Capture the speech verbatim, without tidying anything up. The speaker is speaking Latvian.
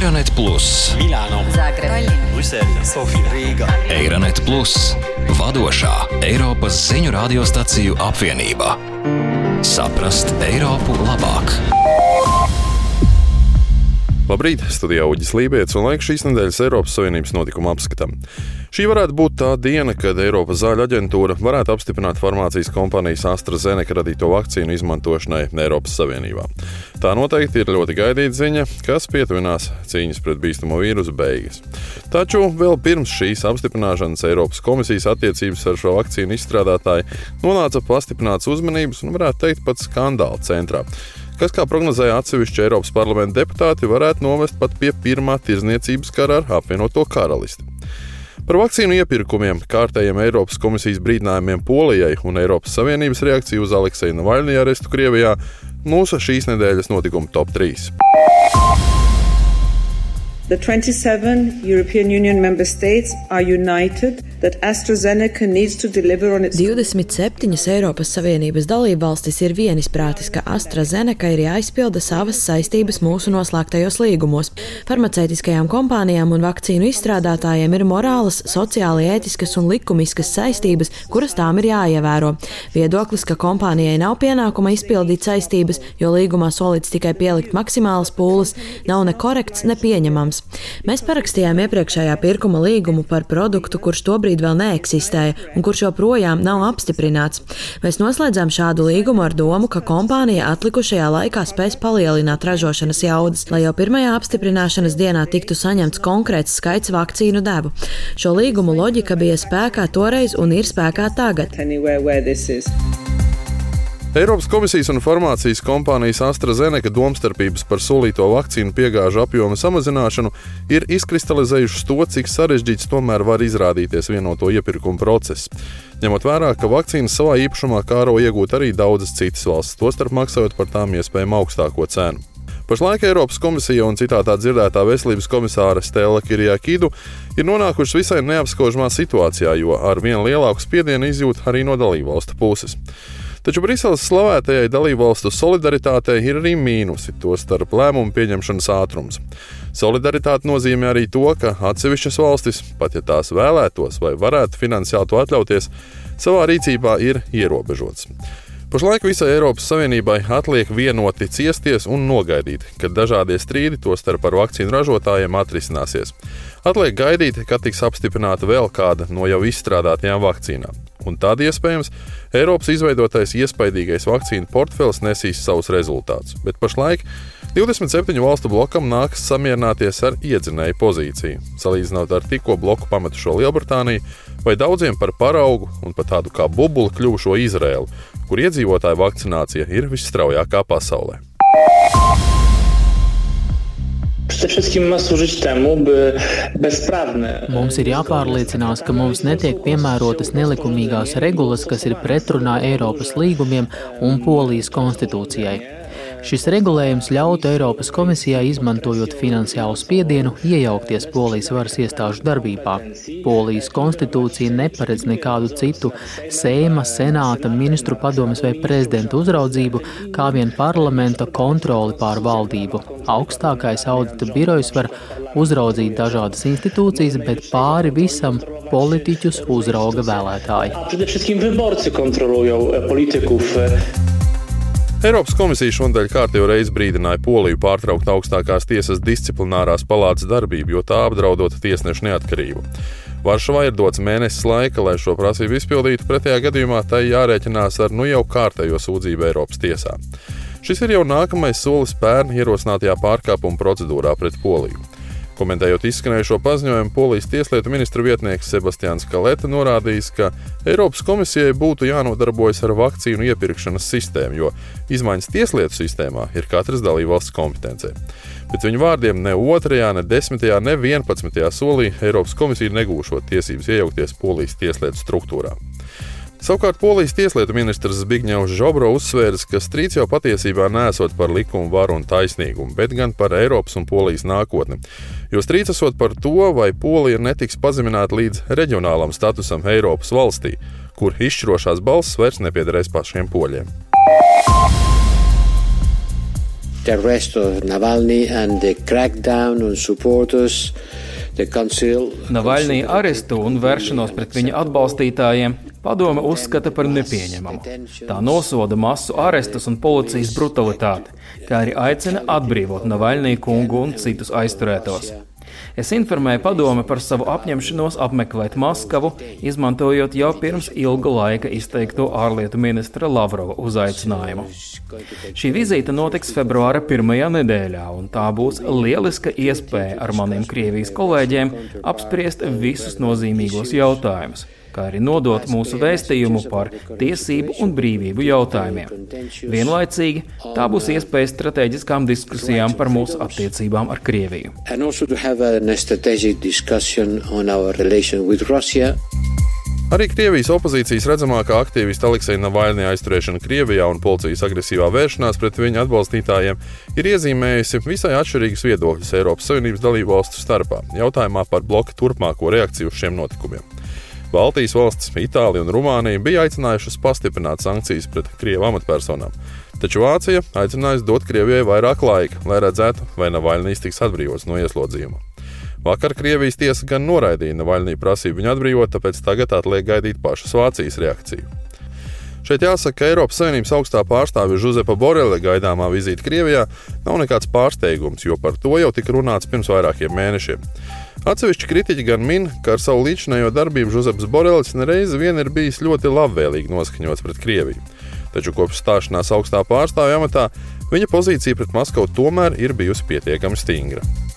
Eironet Plus, Milāno, Zagreba, Brisele, Sofija, Rīga. Eironet Plus, vadošā Eiropas ziņu radiostaciju apvienība. Saprast Eiropu labāk. Labrīt, studijā Uģis Lībietis un laiks šīs nedēļas Eiropas Savienības notikuma apskatam. Šī varētu būt tā diena, kad Eiropas zāļu aģentūra varētu apstiprināt farmācijas kompānijas AstraZeneca radīto vakcīnu izmantošanai Eiropas Savienībā. Tā noteikti ir ļoti gaidīta ziņa, kas pietuvinās cīņas pret bīstamo vīrusu beigas. Taču vēl pirms šīs apstiprināšanas Eiropas komisijas attiecības ar šo vakcīnu izstrādātāju nonāca pastiprināts uzmanības un, varētu teikt, pat skandāla centrā, kas, kā prognozēja atsevišķi Eiropas parlamenta deputāti, varētu novest pat pie pirmā tirdzniecības kara ar apvienoto karalisti. Par vakcīnu iepirkumiem, kārtējiem Eiropas komisijas brīdinājumiem Polijai un Eiropas Savienības reakciju uz Alekseja Navaļņija arestu Krievijā mūsu šīs nedēļas notikuma top trīs. The twenty-seven European Union member states are united that AstraZeneca needs to deliver on its... divdesmit septiņas Eiropas Savienības dalībvalstis ir vienisprātis, ka AstraZeneca ir jāizpilda savas saistības mūsu noslēgtajos līgumos. Farmaceitiskajām kompānijām un vakcīnu izstrādātājiem ir morālas, sociāli ētiskas un likumiskas saistības, kuras tām ir jāievēro. Viedoklis, ka kompānijai nav pienākuma izpildīt saistības, jo līgumā solīts tikai pielikt maksimālas pūles, nav ne korekts, ne pieņemams. Mēs parakstījām iepriekšējā pirkuma līgumu par produktu, kurš tobrīd vēl neeksistēja un kurš joprojām nav apstiprināts. Mēs noslēdzām šādu līgumu ar domu, ka kompānija atlikušajā laikā spēs palielināt ražošanas jaudas, lai jau pirmajā apstiprināšanas dienā tiktu saņemts konkrēts skaits vakcīnu devu. Šo līgumu loģika bija spēkā toreiz un ir spēkā tagad. Eiropas komisijas un farmācijas kompānijas AstraZeneca domstarpības par solīto vakcīnu piegāžu apjoma samazināšanu ir izkristalizējušas to, cik sarežģīts tomēr var izrādīties vienoto iepirkumu process. Ņemot vērā, ka vakcīnas savā īpašumā kāro iegūt arī daudzas citas valstis, tostarp maksājot par tām iespējami augstāko cenu. Pašlaik Eiropas komisija un citātā dzirdētā veselības komisāre Stella Kyriakidu ir nonākušas visai neapskaužamā situācijā, jo ar vien lielāku spiedienu izjūt arī no dalībvalstu puses. Taču Briseles slavētajai dalībvalstu solidaritātei ir arī mīnusi, to starp lēmumu pieņemšanas ātrums. Solidaritāte nozīmē arī to, ka atsevišķas valstis, pat ja tās vēlētos vai varētu finansiāli to atļauties, savā rīcībā ir ierobežotas. Pašlaik visai Eiropas Savienībai atliek vienoti ciesties un nogaidīt, kad dažādie strīdi, to starp ar vakcīnu ražotājiem, atrisināsies. Atliek gaidīt, kad tiks apstiprināta vēl kāda no jau izstrādātajām vakcīnām. Un tad, iespējams, Eiropas izveidotais iespaidīgais vakcīnu portfels nesīs savus rezultātus, bet pašlaik divdesmit septiņu valstu blokam nākas samierināties ar iedzinēju pozīciju, salīdzinot ar tikko bloku pametušo Lielbritāniju vai daudziem par paraugu un pat tādu kā bubuli kļuvušo Izraēlu, kur iedzīvotāju vakcinācija ir visstraujākā pasaulē. Mums ir jāpārliecinās, ka mums netiek piemērotas nelikumīgās regulas, kas ir pretrunā Eiropas līgumiem un Polijas konstitūcijai. Šis regulējums ļautu Eiropas komisijai, izmantojot finansiālu spiedienu, iejaukties Polijas varas iestāžu darbībā. Polijas konstitūcija neparedz nekādu citu Seima, Senāta, ministru padomes vai prezidenta uzraudzību, kā vien parlamenta kontroli pār valdību. Augstākais audita birojs var uzraudzīt dažādas institūcijas, bet pāri visam politiķus uzrauga vēlētāji. Eiropas komisija šonadēļ kārtējo reizi brīdināja Poliju pārtraukt augstākās tiesas disciplinārās palātas darbību, jo tā apdraudot tiesnešu neatkarību. Varšavā ir dots mēnesis laika, lai šo prasību izpildītu, pretējā gadījumā tai jārēķinās ar nu jau kārtējo sūdzību Eiropas tiesā. Šis ir jau nākamais solis pērn ierosinātajā pārkāpuma procedūrā pret Poliju. Komentējot izskanējušo paziņojumu, Polijas tieslietu ministra vietnieks Sebastians Kaleta norādījis, ka Eiropas komisijai būtu jānodarbojas ar vakcīnu iepirkšanas sistēmu, jo izmaiņas tieslietu sistēmā ir katras dalībvalsts kompetencē. Pēc viņu vārdiem ne otrajā, ne desmitajā, ne vienpadsmitajā solī Eiropas komisija negūšot tiesības iejaukties Polijas tieslietu struktūrā. Savukārt Polijas tieslietu ministrs Zbigņevs Žobro uzsvērs, ka strīds jau patiesībā neesot par likumu varu un taisnīgumu, bet gan par Eiropas un Polijas nākotni. Jo strīds esot par to, vai Polija netiks pazemināta līdz reģionālam statusam Eiropas valstī, kur izšķirošās balss vairs nepiederēs pašiem poļiem. The arrest of Navalny and the crackdown on supporters. Navaļnī arestu un vēršanos pret viņa atbalstītājiem padome uzskata par nepieņemamu. Tā nosoda masu arestus un policijas brutalitāti, kā arī aicina atbrīvot Navaļnī kungu un citus aizturētos. Es informēju padome par savu apņemšanos apmeklēt Maskavu, izmantojot jau pirms ilga laika izteikto ārlietu ministra Lavrova uzaicinājumu. Šī vizīte notiks februāra pirmajā nedēļā, un tā būs lieliska iespēja ar maniem Krievijas kolēģiem apspriest visus nozīmīgos jautājumus, kā arī nodot mūsu vēstījumu par tiesību un brīvību jautājumiem. Vienlaicīgi tā būs iespēja strateģiskām diskusijām par mūsu attiecībām ar Krieviju. Arī Krievijas opozīcijas redzamākā aktīvista Alekseja Navaļnija aizturēšana Krievijā un policijas agresīvā vēršanās pret viņa atbalstītājiem ir iezīmējusi visai atšķirīgus viedokļus Eiropas Savienības dalībvalstu starpā jautājumā par bloka turpmāko reakciju uz šiem notikumiem. Baltijas valstis, Itālija un Rumānija bija aicinājušas pastiprināt sankcijas pret Krievu amatpersonām, taču Vācija aicinājusi dot Krievijai vairāk laika, lai redzētu, vai Navaļnijs tiks atbrīvots no ieslodzījuma. Vakar Krievijas tiesa gan noraidīja Navaļnija prasību viņu atbrīvot, tāpēc tagad atliek gaidīt pašas Vācijas reakciju. Šeit jāsaka, ka Eiropas Savienības augstā pārstāvja Žuzepa Borele gaidāmā vizīte Krievijā nav nekāds pārsteigums, jo par to jau tika runāts pirms vairākiem mēnešiem. Atsevišķi kritiķi gan min, ka ar savu līdzinējo darbību Žuzeps Borelis nereizi vien ir bijis ļoti labvēlīgi noskaņots pret Krieviju. Taču kopš stāšanās augstā pārstāvja amatā viņa pozīcija pret Maskavu tomēr ir bijusi pietiekami stingra.